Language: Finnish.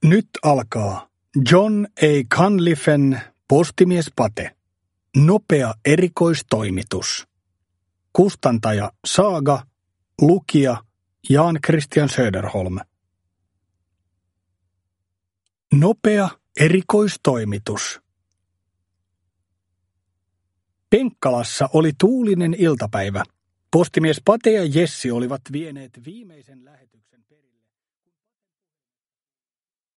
Nyt alkaa John A. Cunliffen Postimies Pate. Nopea erikoistoimitus. Kustantaja Saaga. Lukija Jan Christian Söderholm. Nopea erikoistoimitus. Penkkalassa oli tuulinen iltapäivä. Postimies Pate ja Jessi olivat vieneet viimeisen lähetyksen perille.